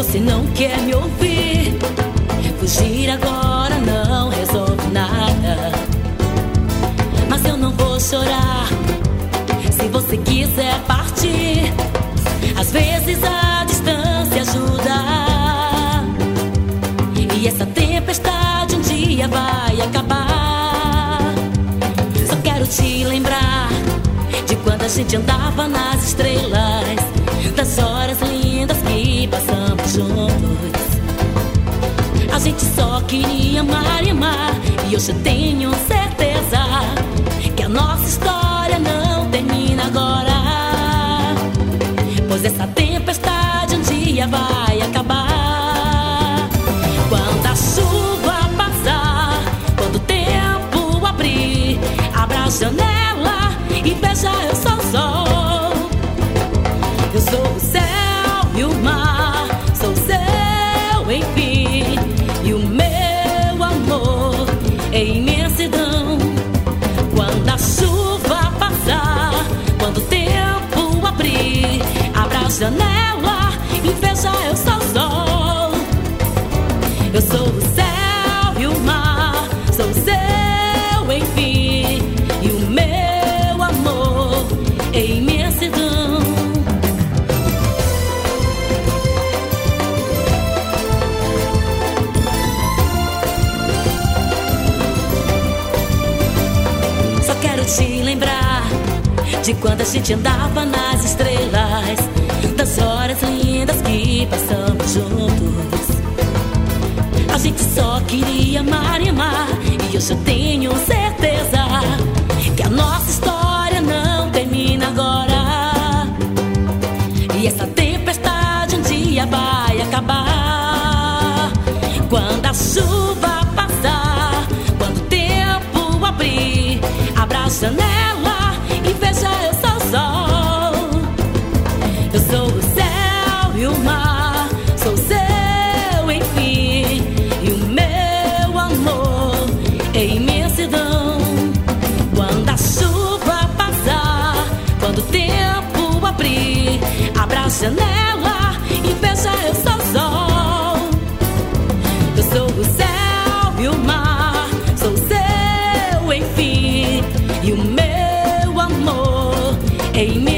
você não quer me ouvir. Fugir agora não resolve nada, mas eu não vou chorar se você quiser partir. Às vezes a distância ajuda, e essa tempestade um dia vai acabar. Só quero te lembrar de quando a gente andava nas estrelas, das horas lindas que passamos juntos. A gente só queria amar e amar, e hoje eu tenho certeza que a nossa história não termina agora, pois essa tempestade um dia vai acabar. Quando a chuva passar, quando o tempo abrir, abra a janela e veja, eu sou o sol. Eu sou o céu e o mar, sou o seu enfim, e o meu amor é imensidão. Quando a chuva passar, quando o tempo abrir, abra a janela e veja, eu sou o sol. Eu sou o céu e o mar, sou o seu enfim, e o meu amor é imensidão. Só quero te lembrar de quando a gente andava nas estrelas, das horas lindas que passamos juntos. A gente só queria amar e amar, e hoje eu tenho certeza que a nossa história não termina agora, e essa tempestade um dia vai acabar. Quando a chuva passar, quando o tempo abrir, abra a janela e veja, eu sou o sol. Eu sou o céu e o mar, sou o seu enfim, e o meu amor é imensidão. Quando a chuva passar, quando o tempo abrir, abra a janela e veja, eu sou o sol. Eu sou o céu e o mar, sou o seu enfim, e o meu amor é imensidão.